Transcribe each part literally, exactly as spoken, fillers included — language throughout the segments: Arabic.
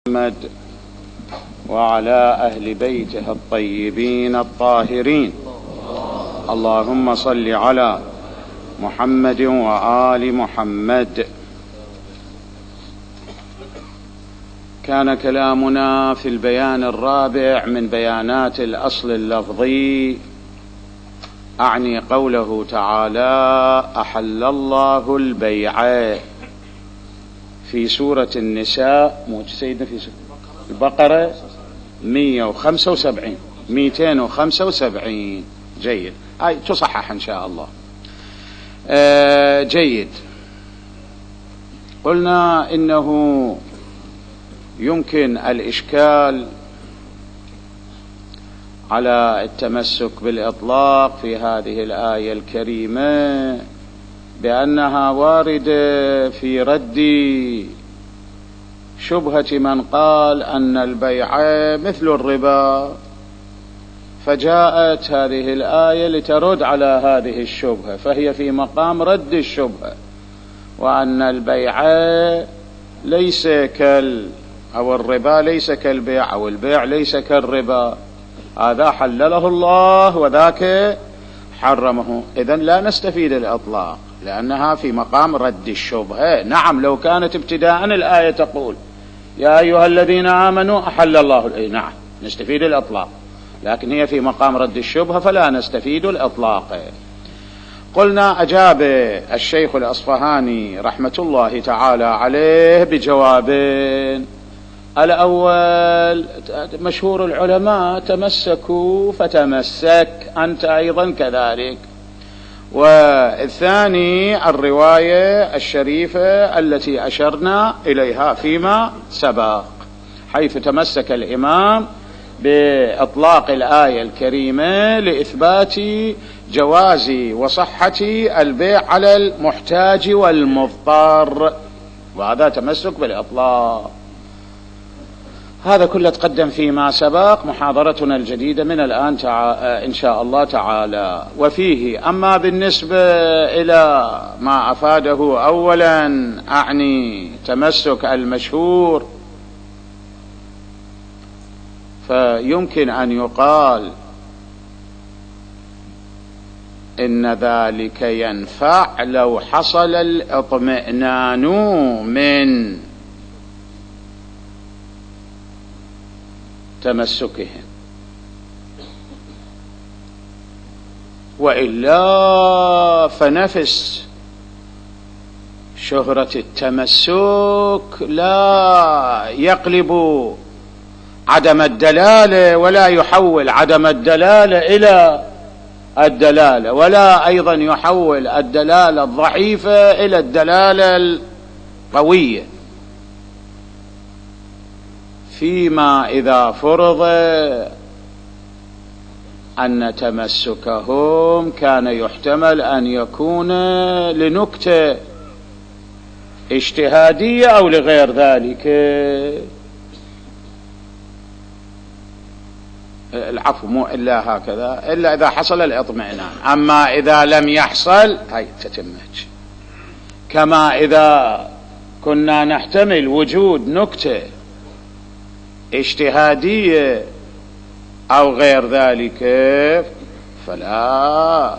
محمد وعلى أهل بيته الطيبين الطاهرين. اللهم صل على محمد وآل محمد. كان كلامنا في البيان الرابع من بيانات الأصل اللفظي، أعني قوله تعالى: أحل الله البيع، في سورة النساء، مو سيدنا في سورة البقرة مئة وخمسة وسبعين مئتين وخمسة وسبعين. جيد، هاي تصحح إن شاء الله. آه جيد. قلنا إنه يمكن الإشكال على التمسك بالإطلاق في هذه الآية الكريمة بأنها واردة في رد شبهة من قال أن البيع مثل الربا، فجاءت هذه الآية لترد على هذه الشبهة، فهي في مقام رد الشبهة، وأن البيع ليس كال أو الربا ليس كالبيع أو البيع ليس كالربا، هذا حلله الله وذاك حرمه. إذن لا نستفيد الإطلاق لأنها في مقام رد الشبهة. نعم، لو كانت ابتداء الآية تقول يا أيها الذين آمنوا أحل الله البيع، نعم نستفيد الإطلاق، لكن هي في مقام رد الشبهة فلا نستفيد الإطلاق. قلنا أجاب الشيخ الأصفهاني رحمة الله تعالى عليه بجوابين. الأول: مشهور العلماء تمسكوا فتمسك، أنت أيضا كذلك. والثاني الرواية الشريفة التي أشرنا إليها فيما سبق، حيث تمسك الإمام بإطلاق الآية الكريمة لإثبات جواز وصحة البيع على المحتاج والمضطر، وهذا تمسك بالإطلاق. هذا كله تقدم فيما سبق. محاضرتنا الجديدة من الآن تع... إن شاء الله تعالى. وفيه: أما بالنسبة إلى ما أفاده أولا، أعني تمسك المشهور، فيمكن أن يقال إن ذلك ينفع لو حصل الاطمئنان من تمسكهم، وإلا فنفس شهرة التمسك لا يقلب عدم الدلالة ولا يحول عدم الدلالة إلى الدلالة، ولا أيضا يحول الدلالة الضعيفة إلى الدلالة القوية، فيما إذا فرض أن تمسكهم كان يحتمل أن يكون لنكتة اجتهادية أو لغير ذلك. العفو، مو إلا هكذا، إلا إذا حصل الاطمئنان. أما إذا لم يحصل هاي تتمج، كما إذا كنا نحتمل وجود نكتة اجتهادية أو غير ذلك، فلا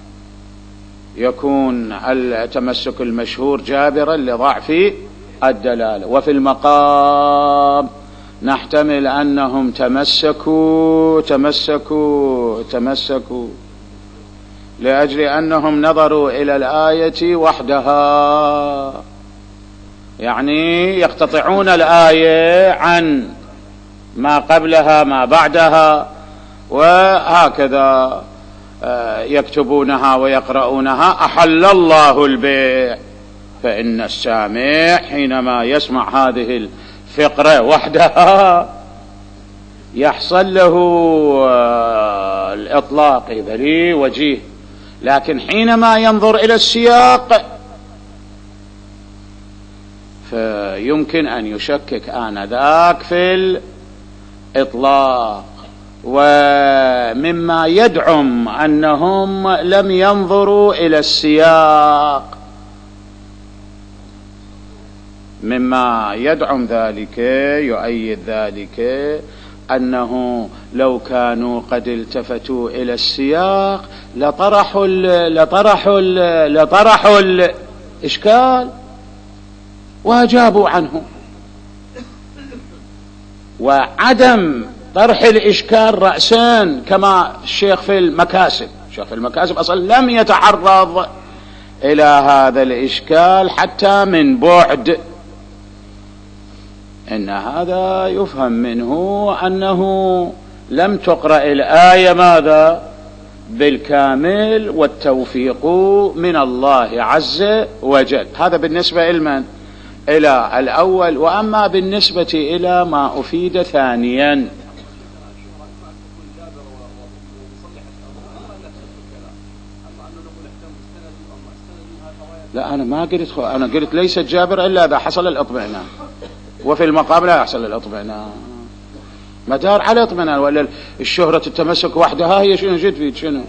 يكون التمسك المشهور جابرا لضعف الدلالة. وفي المقام نحتمل أنهم تمسكوا تمسكوا تمسكوا لأجل أنهم نظروا إلى الآية وحدها، يعني يقتطعون الآية عن ما قبلها ما بعدها، وهكذا يكتبونها ويقرؤونها أحل الله البيع. فإن السامع حينما يسمع هذه الفقرة وحدها يحصل له الإطلاق إذا لي وجيه، لكن حينما ينظر إلى السياق فيمكن أن يشكك آنذاك في الإطلاق. ومما يدعم أنهم لم ينظروا إلى السياق مما يدعم ذلك يؤيد ذلك أنه لو كانوا قد التفتوا إلى السياق لطرحوا ال لطرحوا ال لطرحوا الإشكال وأجابوا عنه. وعدم طرح الإشكال رأسان كما الشيخ في المكاسب، الشيخ في المكاسب أصلا لم يتعرض إلى هذا الإشكال حتى من بعد، إن هذا يفهم منه أنه لم تقرأ الآية ماذا بالكامل والتوفيق من الله عز وجل. هذا بالنسبة إلمن إلى الأول. وأما بالنسبة إلى ما أفيد ثانيا، لا أنا ما قلت، أنا قلت ليست جابر إلا إذا حصل الإطمئنان، وفي المقام لا يحصل الإطمئنان، مدار على اطمئنان. ولا الشهرة التمسك وحدها هي شنو جد فيك شنو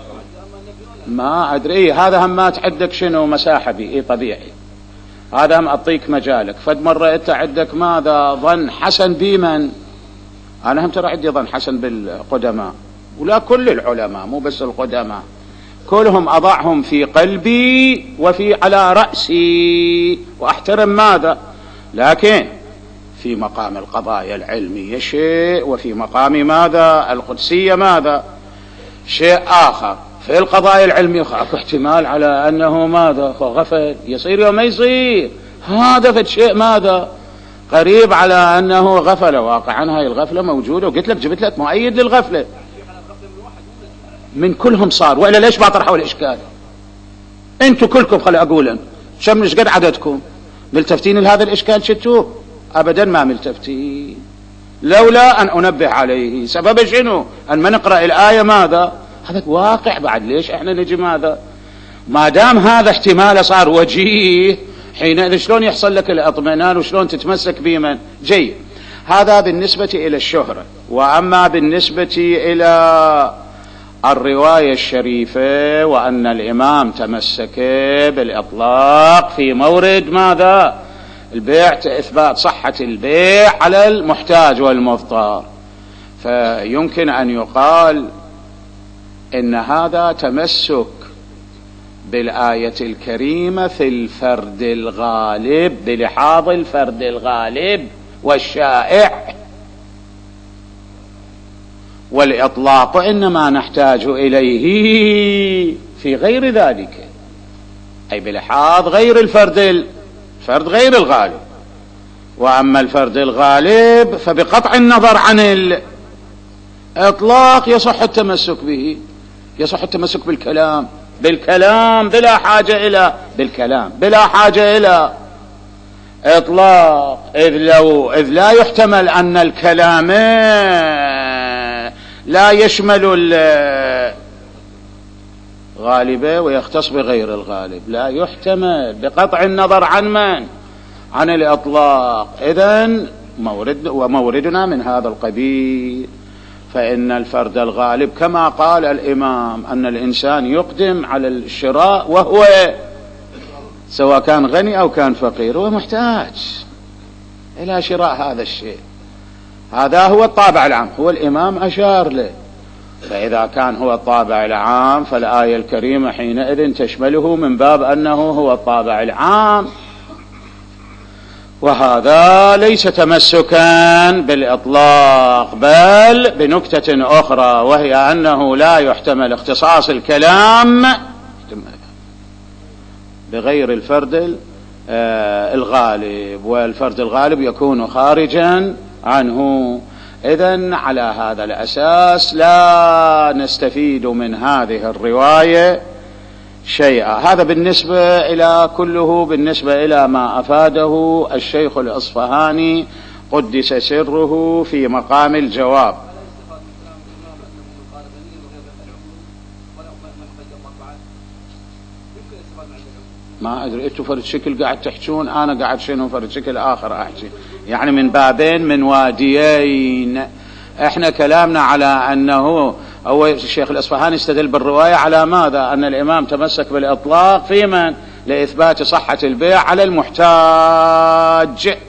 ما أدري. إيه هذا هم ما تعدك شنو مساحة بي، إيه طبيعي هذا هم أعطيك مجالك. فد مرة أنت عندك ماذا ظن حسن بمن، أنا هم ترى عندي ظن حسن بالقدماء، ولا كل العلماء مو بس القدماء، كلهم أضعهم في قلبي وفي على رأسي وأحترم ماذا، لكن في مقام القضايا العلمية شيء، وفي مقام ماذا القدسية ماذا شيء آخر. في القضايا العلمية اكو احتمال على أنه ماذا غفل، يصير يوم ما يصير هذا في شيء ماذا قريب على أنه غفل. واقعا هاي الغفلة موجودة، وقلت لك جبت لك مؤيد للغفلة من كلهم صار. وإلا ليش ما طرحوا الإشكال؟ أنتوا كلكم خلي أقول شم مش قد عددكم ملتفتين لهذا الإشكال شتوه؟ أبدا ما ملتفتين، لولا أن أنبه عليه. سبب شنو؟ أن ما نقرأ الآية ماذا هذا واقع بعد. ليش إحنا نجي ماذا ما دام هذا احتمال صار وجيه، حينئذ شلون يحصل لك الاطمئنان وشلون تتمسك بمن جيد. هذا بالنسبة إلى الشهرة. وأما بالنسبة إلى الرواية الشريفة وأن الإمام تمسك بالإطلاق في مورد ماذا البيع، إثبات صحة البيع على المحتاج والمضطر، فيمكن أن يقال إن هذا تمسك بالآية الكريمة في الفرد الغالب بلحاظ الفرد الغالب والشائع، والإطلاق إنما نحتاج إليه في غير ذلك، أي بلحاظ غير الفرد الفرد غير الغالب. وأما الفرد الغالب فبقطع النظر عن الإطلاق يصح التمسك به، يصح التمسك بالكلام بالكلام بلا حاجة إلى بالكلام بلا حاجة إلى إطلاق، إذ لو إذ لا يحتمل أن الكلام لا يشمل الغالب ويختص بغير الغالب، لا يحتمل بقطع النظر عن من عن الإطلاق. إذن مورد وموردنا من هذا القبيل. فإن الفرد الغالب كما قال الإمام أن الإنسان يقدم على الشراء وهو سواء كان غني أو كان فقير هو محتاج إلى شراء هذا الشيء، هذا هو الطابع العام، هو الإمام أشار له. فإذا كان هو الطابع العام فالآية الكريمة حينئذ تشمله من باب أنه هو الطابع العام، وهذا ليس تمسكا بالإطلاق بل بنكتة أخرى، وهي أنه لا يحتمل اختصاص الكلام بغير الفرد الغالب، والفرد الغالب يكون خارجا عنه. إذن على هذا الأساس لا نستفيد من هذه الرواية شيئا. هذا بالنسبة إلى كله بالنسبة إلى ما أفاده الشيخ الأصفهاني قدس سره في مقام الجواب. ما أدري أنتوا فرد شكل قاعد تحجون، أنا قاعد شنو فرد شكل آخر أحكي، يعني من بابين من واديين. إحنا كلامنا على أنه أول الشيخ الأصفهاني استدل بالرواية على ماذا؟ أن الإمام تمسك بالإطلاق في من لإثبات صحة البيع على المحتاج.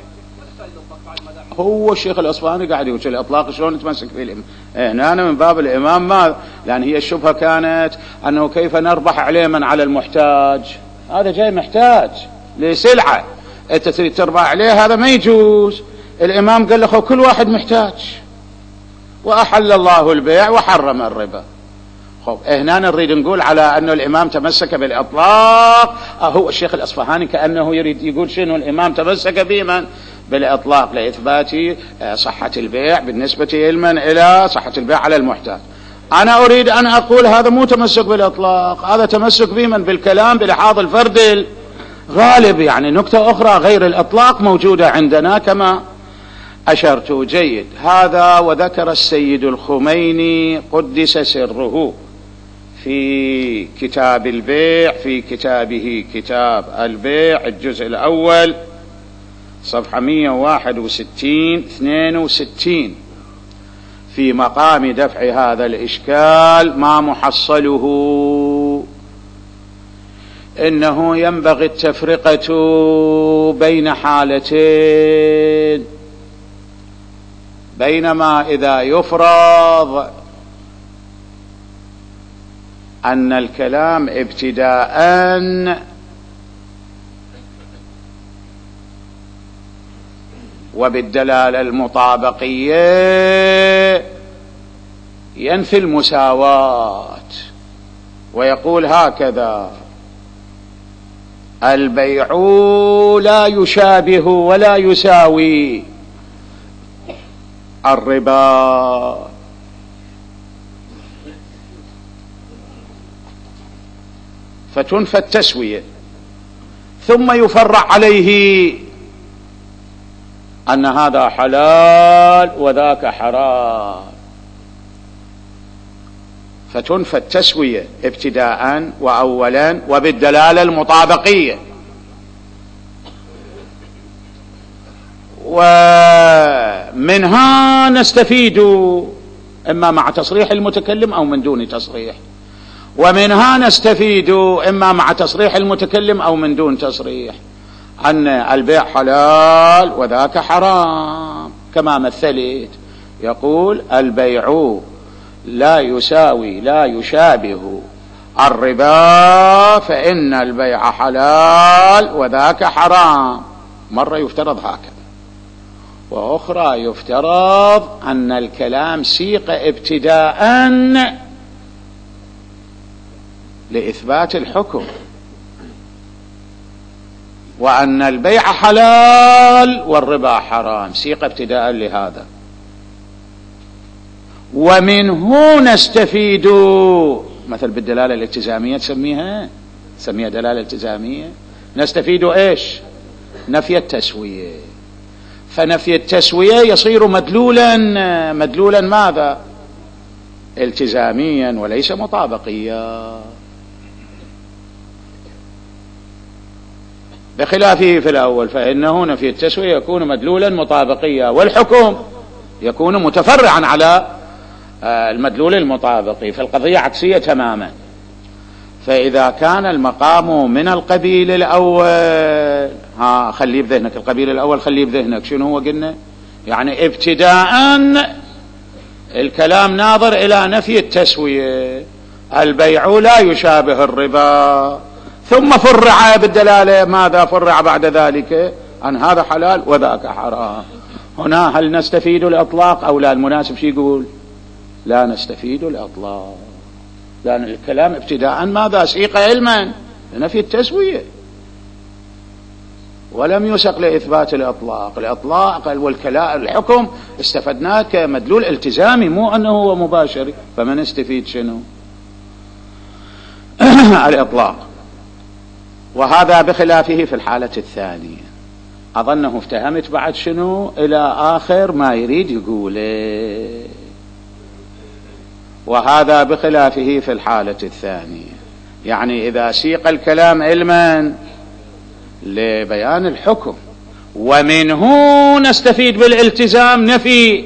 هو الشيخ الأصفهاني قاعد يقول الإطلاق شلون نتمسك فيه الإمام. هنا أنا من باب الإمام ما، لأن هي الشبهة كانت أنه كيف نربح عليه من على المحتاج. هذا جاي محتاج لسلعة أنت تريد تربح عليه، هذا ما يجوز. الإمام قال له كل واحد محتاج، وأحل الله البيع وحرم الربا. خب هنا نريد نقول على أنه الإمام تمسك بالإطلاق. هو الشيخ الأصفهاني كأنه يريد يقول شنو الإمام تمسك بمن بالإطلاق لإثبات صحة البيع بالنسبة لمن إلى صحة البيع على المحتاج. أنا أريد أن أقول هذا مو تمسك بالإطلاق، هذا تمسك بمن بالكلام بلحاظ الفرد الغالب. يعني نكتة أخرى غير الإطلاق موجودة عندنا كما أشرت. جيد. هذا وذكر السيد الخميني قدس سره في كتاب البيع، في كتابه كتاب البيع الجزء الأول صفحة مئة وواحد وستين اثنين وستين، في مقام دفع هذا الإشكال ما محصله إنه ينبغي التفرقة بين حالتين. بينما إذا يفرض أن الكلام ابتداء وبالدلالة المطابقية ينفي المساواة ويقول هكذا: البيع لا يشابه ولا يساوي الربا. فتنفى التسوية، ثم يفرع عليه أن هذا حلال وذاك حرام، فتنفى التسوية ابتداء وأولا وبالدلالة المطابقية. ومنها نستفيد إما مع تصريح المتكلم أو من دون تصريح، ومنها نستفيد إما مع تصريح المتكلم أو من دون تصريح أن البيع حلال وذاك حرام، كما مثلت يقول: البيع لا يساوي لا يشابه الربا فإن البيع حلال وذاك حرام. مرة يفترض هكذا، وأخرى يفترض أن الكلام سيق ابتداء لإثبات الحكم، وأن البيع حلال والربا حرام، سيق ابتداء لهذا. ومنه نستفيد مثل بالدلالة الالتزامية، تسميها تسميها دلالة التزامية، نستفيد إيش؟ نفي التسوية. فنفي التسوية يصير مدلولا مدلولا ماذا؟ التزاميا وليس مطابقيا، بخلافه في الأول فإنه نفي التسوية يكون مدلولا مطابقيا، والحكم يكون متفرعا على المدلول المطابقي، فالقضية عكسية تماما. فإذا كان المقام من القبيل الأول، ها خليه بذهنك، القبيل الأول خليه بذهنك، شنو هو قلنا؟ يعني ابتداء الكلام ناظر إلى نفي التسوية، البيع لا يشابه الربا، ثم فرع بالدلالة ماذا؟ فرع بعد ذلك أن هذا حلال وذاك حرام. هنا هل نستفيد الإطلاق أو لا؟ المناسب شي يقول: لا نستفيد الإطلاق، لأن الكلام ابتداء ماذا؟ سيق علما لنفي التسوية، ولم يسق لإثبات الإطلاق. الإطلاق والكلام الحكم استفدناه كمدلول التزامي، مو أنه هو مباشر، فما نستفيد شنو؟ الإطلاق. وهذا بخلافه في الحالة الثانية. أظنه افتهمت بعد شنو إلى آخر ما يريد يقوله. وهذا بخلافه في الحالة الثانية، يعني إذا سيق الكلام علما لبيان الحكم ومنه نستفيد بالالتزام نفي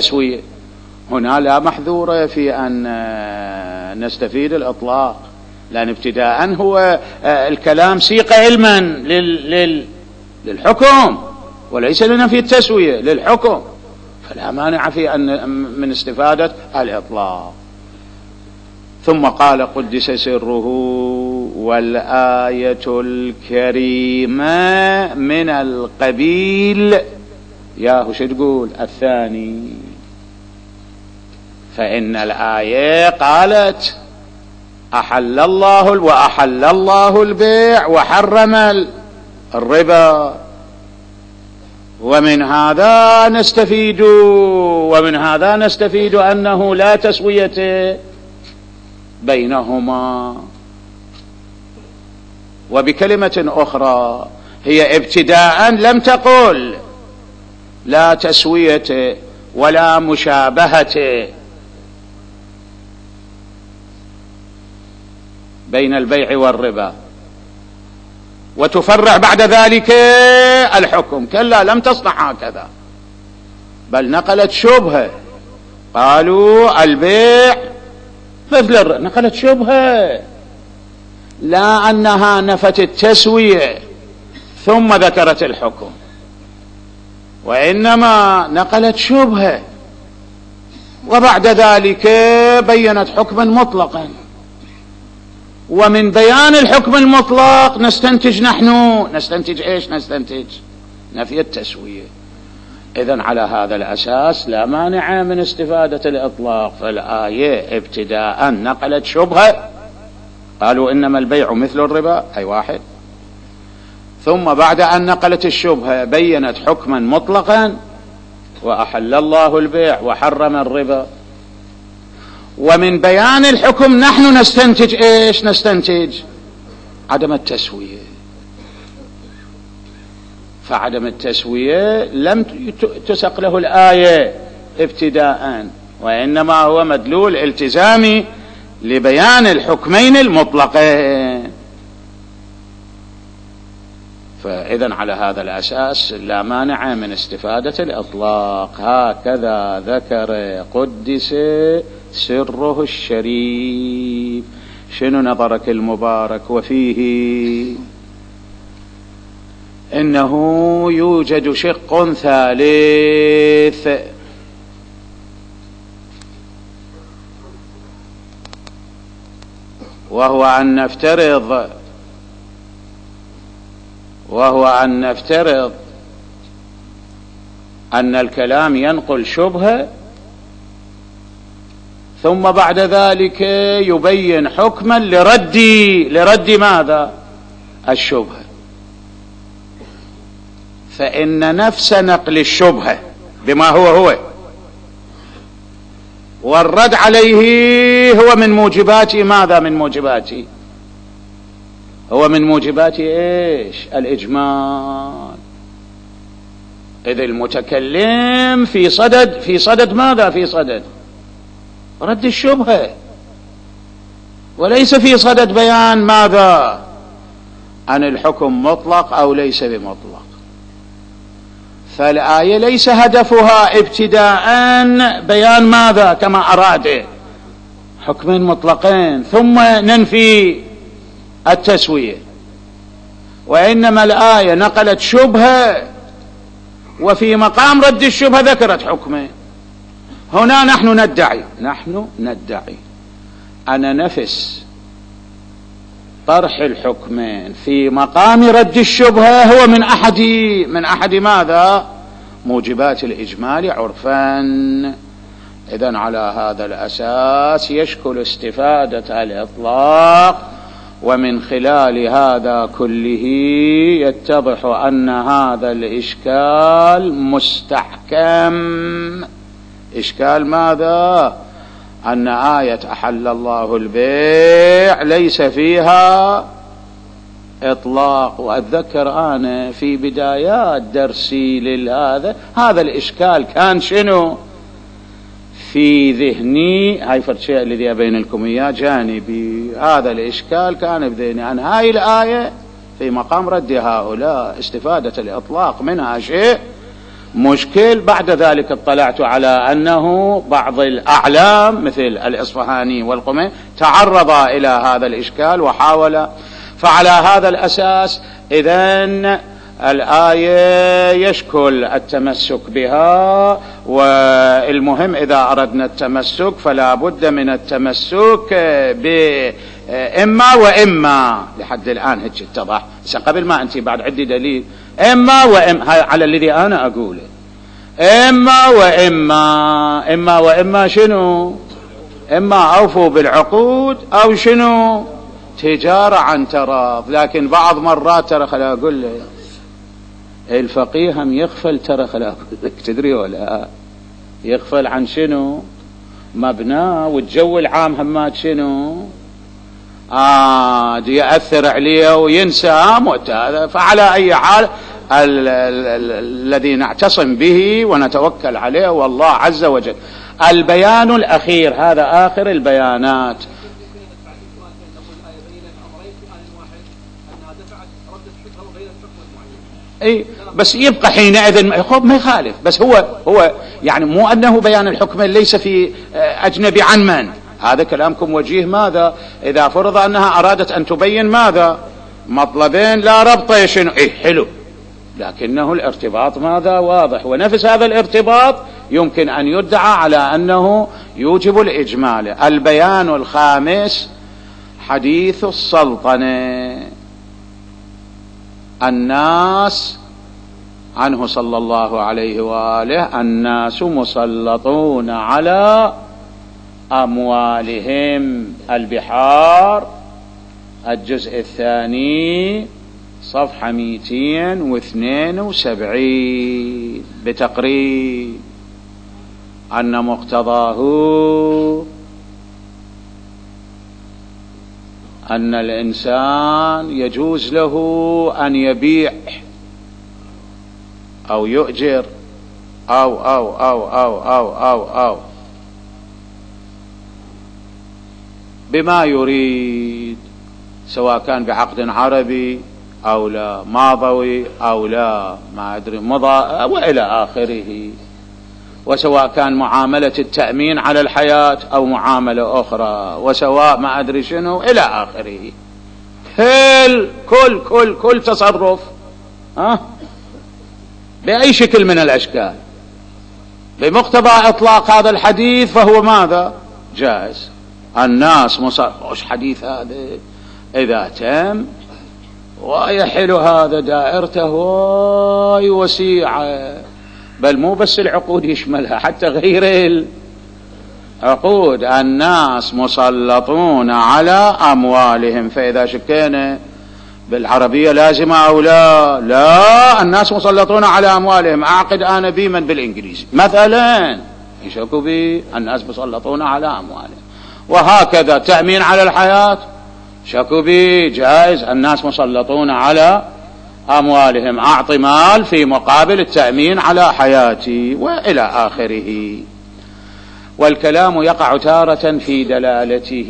التسوية، هنا لا محذور في أن نستفيد الإطلاق، لأن ابتداء هو الكلام سيق علما لل لل للحكم وليس لنفي التسوية، للحكم، فلا مانع في أن من استفادة الإطلاق. ثم قال قدس سره: والآية الكريمة من القبيل يا شو تقول الثاني، فإن الآية قالت أحل الله وأحل الله البيع وحرم الربا، ومن هذا نستفيد ومن هذا نستفيد أنه لا تسوية بينهما. وبكلمة أخرى هي ابتداء لم تقل لا تسوية ولا مشابهة بين البيع والربا وتفرع بعد ذلك الحكم، كلا لم تصنع هكذا، بل نقلت شبهة، قالوا البيع مثل الربا، نقلت شبهة، لا أنها نفت التسوية ثم ذكرت الحكم، وإنما نقلت شبهة وبعد ذلك بينت حكما مطلقا. ومن بيان الحكم المطلق نستنتج نحن نستنتج ايش؟ نستنتج نفي التسوية. إذن على هذا الأساس لا مانع من استفادة الإطلاق، فالآية ابتداء نقلت شبهة، قالوا إنما البيع مثل الربا، أي واحد، ثم بعد أن نقلت الشبهة بينت حكما مطلقا وأحل الله البيع وحرم الربا. ومن بيان الحكم نحن نستنتج ايش؟ نستنتج عدم التسوية. فعدم التسوية لم تسق له الآية ابتداء، وإنما هو مدلول التزامي لبيان الحكمين المطلقين. فإذن على هذا الأساس لا مانع من استفادة الإطلاق. هكذا ذكر قدس سره الشريف. شنو نظرك المبارك؟ وفيه إنه يوجد شق ثالث، وهو أن نفترض وهو أن نفترض أن الكلام ينقل شبهة ثم بعد ذلك يبين حكما لرد لرد ماذا؟ الشبهة. فإن نفس نقل الشبهة بما هو هو والرد عليه هو من موجبات ماذا؟ من موجبات هو من موجبات ايش؟ الإجمال. إذ المتكلم في صدد في صدد ماذا؟ في صدد رد الشبهة، وليس في صدد بيان ماذا؟ عن الحكم مطلق أو ليس بمطلق. فالآية ليس هدفها ابتداء بيان ماذا؟ كما أراد حكمين مطلقين ثم ننفي التسوية، وإنما الآية نقلت شبهة وفي مقام رد الشبهة ذكرت حكمين. هنا نحن ندعي نحن ندعي أن نفس طرح الحكمين في مقام رد الشبهة هو من أحد من أحد ماذا؟ موجبات الإجمال عرفا. إذن على هذا الأساس يشكل استفادة الإطلاق، ومن خلال هذا كله يتضح أن هذا الإشكال مستحكم. إشكال ماذا؟ أن آية أحل الله البيع ليس فيها إطلاق. وأتذكر أنا في بدايات درسي لهذا هذا الإشكال كان شنو في ذهني، هاي فرد شيء الذي أبين لكم إياه جانبي. هذا الإشكال كان بذهني أن هاي الآية في مقام رد هؤلاء استفادة الإطلاق منها شيء مشكل. بعد ذلك اطلعت على أنه بعض الأعلام مثل الإصفهاني والقمي تعرض إلى هذا الإشكال وحاول. فعلى هذا الأساس إذن الآية يشكل التمسك بها، والمهم إذا أردنا التمسك فلا بد من التمسك بإما وإما. لحد الآن هيك اتضح، بس قبل ما أنت بعد عندي دليل إما وإما على الذي أنا أقوله. إما وإما، إما وإما شنو؟ إما أوفوا بالعقود أو شنو؟ تجارة عن تراض. لكن بعض مرات ترى خلا أقول لك الفقيه هم يغفل، ترى خلا أقول لك تدري ولا يغفل عن شنو؟ مبناه والجو العام همات شنو؟ آه دي يأثر عليه وينسى معتاد. فعلى أي حال الذي نعتصم به ونتوكل عليه والله عز وجل. البيان الأخير، هذا آخر البيانات. اي بس يبقى حينئذ ما يخالف، بس هو هو يعني مو انه بيان الحكم ليس في اجنبي عن من. هذا كلامكم وجيه. ماذا اذا فرض انها ارادت ان تبين ماذا؟ مطلبين لا ربط شنو؟ ايه حلو، لكنه الارتباط ماذا؟ واضح. ونفس هذا الارتباط يمكن ان يدعى على انه يوجب الاجمال. البيان الخامس حديث السلطنة. الناس عنه صلى الله عليه وآله: الناس مسلطون على أموالهم. البحار الجزء الثاني صفحة مئتين واثنين وسبعين بتقريب أن مقتضاه أن الإنسان يجوز له أن يبيع أو يؤجر أو أو أو أو أو أو أو بما يريد، سواء كان بعقد عربي أو لا، ماضوي أو لا، ما أدري مضى وإلى آخره. وسواء كان معاملة التأمين على الحياة أو معاملة أخرى، وسواء ما أدري شنو إلى آخره. كل كل كل كل تصرف ها بأي شكل من الأشكال بمقتضى إطلاق هذا الحديث فهو ماذا؟ جائز. الناس مصرفوش حديث هذا إذا تم ويحل هذا دائرته واي وسيعة، بل مو بس العقود يشملها حتى غير العقود. الناس مسلطون على أموالهم. فإذا شكينا بالعربية لازمة أو لا؟ لا، الناس مسلطون على أموالهم. أعقد أنا بمن بالإنجليزي مثلا يشكوا بي الناس مسلطون على أموالهم. وهكذا تأمين على الحياة شكوا بي جائز، الناس مسلطون على أموالهم. أعطي مال في مقابل التأمين على حياتي وإلى آخره. والكلام يقع تارة في دلالته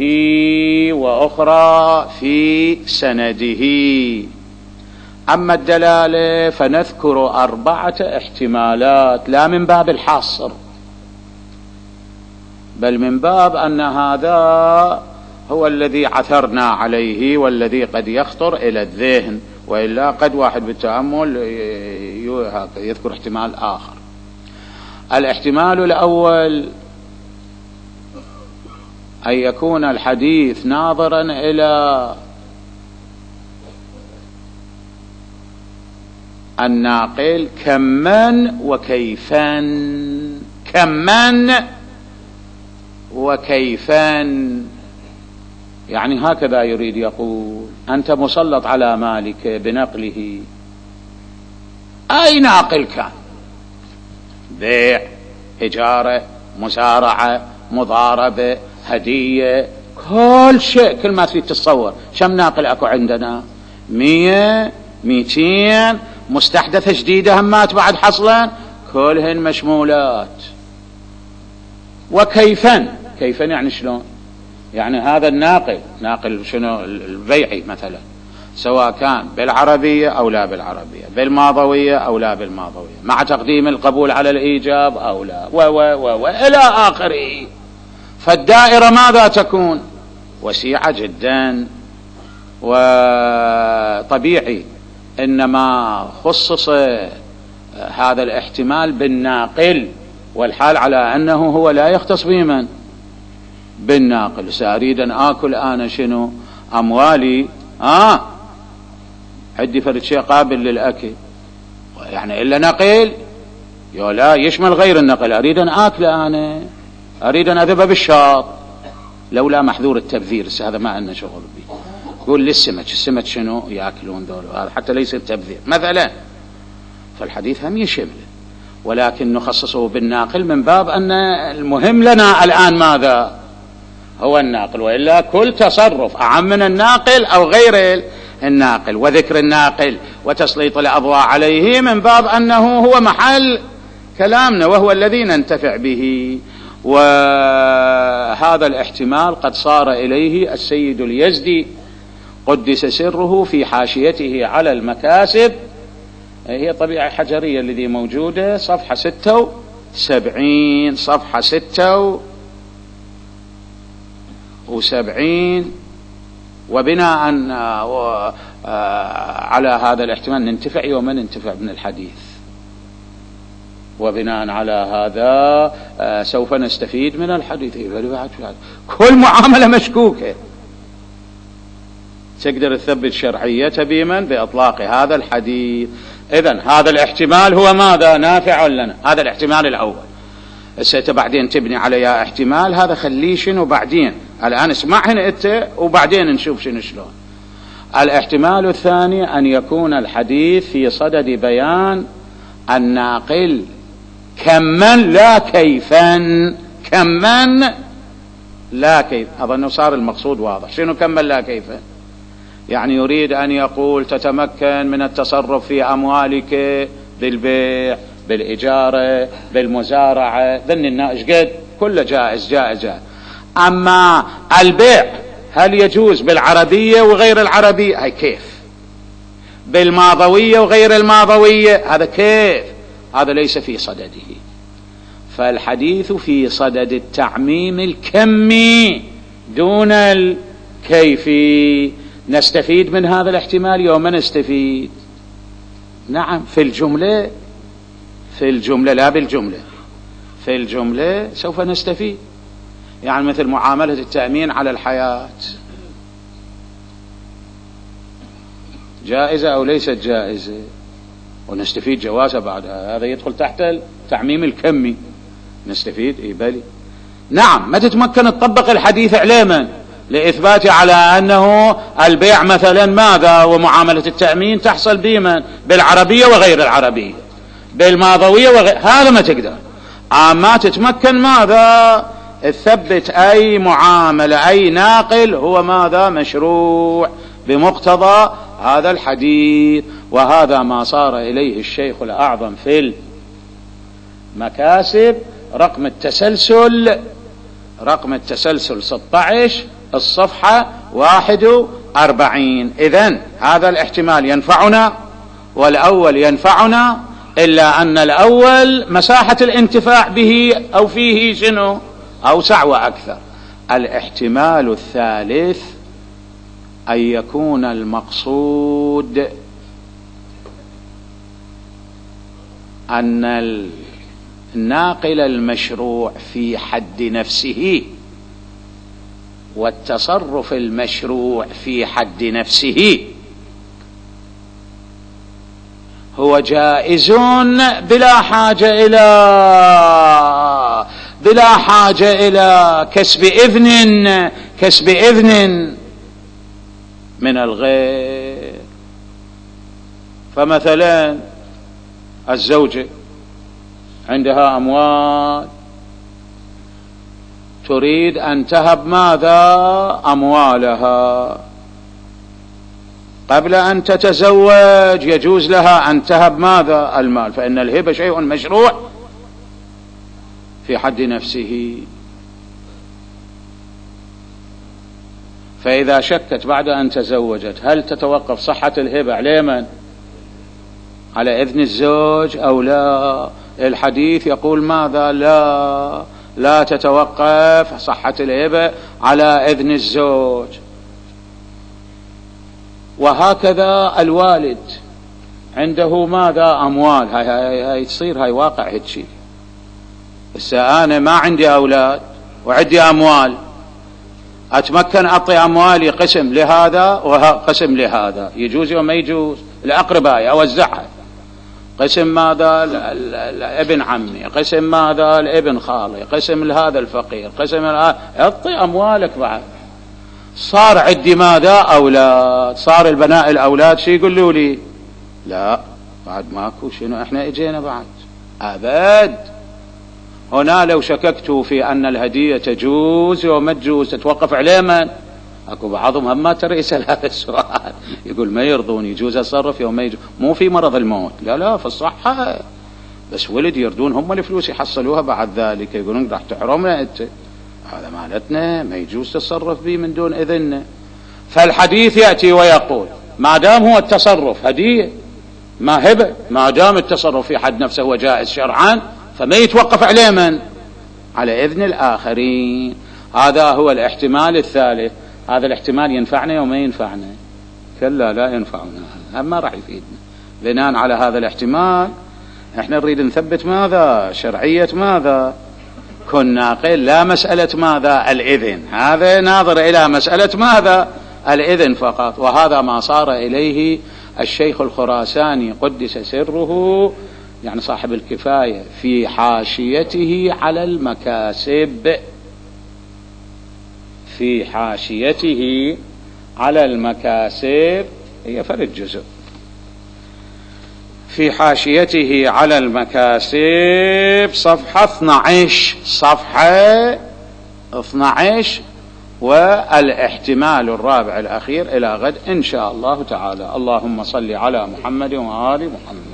وأخرى في سنده. أما الدلالة فنذكر أربعة احتمالات، لا من باب الحصر بل من باب أن هذا هو الذي عثرنا عليه والذي قد يخطر إلى الذهن، وإلا قد واحد بالتأمل يذكر احتمال آخر. الاحتمال الأول أن يكون الحديث ناظرا إلى الناقل كمن وكيفا، كمن وكيفا، يعني هكذا يريد يقول أنت مسلط على مالك بنقله، أي ناقل كان، بيع، إجارة، مسارعة، مضاربة، هدية، كل شيء، كل ما تريد تتصور. كم ناقل أكو عندنا؟ مية، ميتين، مستحدثة جديدة همات بعد حصلا، كلهن مشمولات. وكيفا، كيفا يعني شلون؟ يعني هذا الناقل، ناقل شنو؟ البيعي مثلا، سواء كان بالعربية أو لا بالعربية، بالماضوية أو لا بالماضوية، مع تقديم القبول على الإيجاب أو لا، و و و و إلى آخره. فالدائرة ماذا تكون؟ وسيعة جدا، وطبيعي إنما خصص هذا الاحتمال بالناقل، والحال على أنه هو لا يختص بمن؟ بالناقل. سأريد أن آكل أنا شنو أموالي، آه عندي فرد شيء قابل للأكل، يعني إلا نقل لا يشمل غير النقل. أريد أن آكل أنا، أريد أن أذهب بالشاط، لولا محذور التبذير، هذا ما عندنا شغل به. قول للسمك، السمك شنو يأكلون دول، هذا حتى ليس التبذير مثلا. فالحديث هم يشمل، ولكن نخصصه بالناقل من باب أن المهم لنا الآن ماذا هو الناقل، وإلا كل تصرف أعم من الناقل أو غير الناقل، وذكر الناقل وتسليط الأضواء عليه من باب أنه هو محل كلامنا وهو الذي ننتفع به. وهذا الاحتمال قد صار إليه السيد اليزدي قدس سره في حاشيته على المكاسب، هي طبيعة حجرية الذي موجودة، صفحة ستة وسبعين، صفحة ستة وسبعين. وبناء على هذا الاحتمال ننتفع يوم ننتفع من الحديث، وبناء على هذا سوف نستفيد من الحديث. كل معاملة مشكوكة تقدر تثبت شرعية بمن؟ بإطلاق هذا الحديث. إذن هذا الاحتمال هو ماذا؟ نافع لنا، هذا الاحتمال الأول. السيت بعدين تبني على احتمال هذا خليه شنو بعدين، الآن اسمعهن انت وبعدين نشوف شنو شلون. الاحتمال الثاني أن يكون الحديث في صدد بيان الناقل كما لا كيفا، كما لا كيف. أظن صار المقصود واضح. شنو كما لا كيفا؟ يعني يريد أن يقول تتمكن من التصرف في أموالك بالبيع، بالإجارة، بالمزارعة، ذن النائج قد كله جائز جائز جائز. أما البيع هل يجوز بالعربية وغير العربية؟ هاي كيف. بالماضوية وغير الماضوية هذا كيف، هذا ليس في صدده. فالحديث في صدد التعميم الكمي دون الكيفي. نستفيد من هذا الاحتمال يوم نستفيد، نعم في الجملة، في الجملة لا بالجملة، في الجملة سوف نستفيد. يعني مثل معاملة التأمين على الحياة، جائزة أو ليست جائزة، ونستفيد جوازها بعدها، هذا يدخل تحت التعميم الكمي. نستفيد إيه بلي، نعم. ما تتمكن تطبق الحديث علما لإثبات على أنه البيع مثلا ماذا ومعاملة التأمين تحصل بمن؟ بالعربية وغير العربية، بالماضوية وغير، هذا ما تقدر. أما تتمكن ماذا تثبت أي معاملة، أي ناقل هو ماذا مشروع بمقتضى هذا الحديث. وهذا ما صار إليه الشيخ الأعظم في المكاسب، رقم التسلسل، رقم التسلسل ستة عشر، الصفحة واحد وأربعين. إذن هذا الاحتمال ينفعنا والأول ينفعنا، إلا أن الأول مساحة الانتفاع به أو فيه شنو أوسع وأكثر. الاحتمال الثالث أن يكون المقصود أن الناقل المشروع في حد نفسه والتصرف المشروع في حد نفسه هو جائز بلا حاجة إلى بلا حاجة إلى كسب إذن كسب إذن من الغير. فمثلا الزوجة عندها أموال، تريد أن تهب ماذا أموالها قبل أن تتزوج، يجوز لها أن تهب ماذا المال، فإن الهبة شيء مشروع في حد نفسه. فإذا شكت بعد أن تزوجت هل تتوقف صحة الهبة على من؟ على إذن الزوج أو لا؟ الحديث يقول ماذا؟ لا، لا تتوقف صحة الهبة على إذن الزوج. وهكذا الوالد عنده ماذا؟ أموال. هاي, هاي, هاي تصير هاي واقع هيك شيء. بس أنا ما عندي أولاد وعندي أموال، أتمكن أعطي أموالي قسم لهذا وقسم لهذا، يجوز يوم ما يجوز؟ الأقرباء أوزعها، قسم ماذا لابن عمي، قسم ماذا لابن خالي، قسم لهذا الفقير، قسم أعطي أموالك بعد. صار عندي ماذا؟ أولاد، صار البناء الأولاد شي يقولوا لي؟ لا بعد ماكو، شنو احنا اجينا بعد؟ أبد. هنا لو شككتوا في أن الهدية تجوز وما تجوز تتوقف عليه من؟ أكو بعضهم هم ما ترى يسأل هذا السؤال، يقول ما يرضون يجوز أصرف يوم ما يجوز، مو في مرض الموت، لا لا في الصحة، بس ولد يردون هم الفلوس يحصلوها بعد ذلك، يقولون راح تحرمنا أنت، هذا مالتنا ما يجوز تصرف به من دون إذننا. فالحديث يأتي ويقول ما دام هو التصرف هدية ما هبة، ما دام التصرف في حد نفسه هو جائز شرعا، فما يتوقف عليه من؟ على إذن الآخرين. هذا هو الاحتمال الثالث. هذا الاحتمال ينفعنا وما ينفعنا؟ كلا لا ينفعنا، ما راح يفيدنا. بناء على هذا الاحتمال احنا نريد نثبت ماذا؟ شرعية ماذا؟ كن ناقل، لا مسألة ماذا؟ الإذن. هذا ناظر إلى مسألة ماذا؟ الإذن فقط. وهذا ما صار إليه الشيخ الخراساني قدس سره، يعني صاحب الكفاية، في حاشيته على المكاسب، في حاشيته على المكاسب، هي فرد جزء، في حاشيته على المكاسب صفحة اثني عشر، صفحة اثني عشر، والاحتمال الرابع الأخير إلى غد إن شاء الله تعالى. اللهم صل على محمد وآل محمد.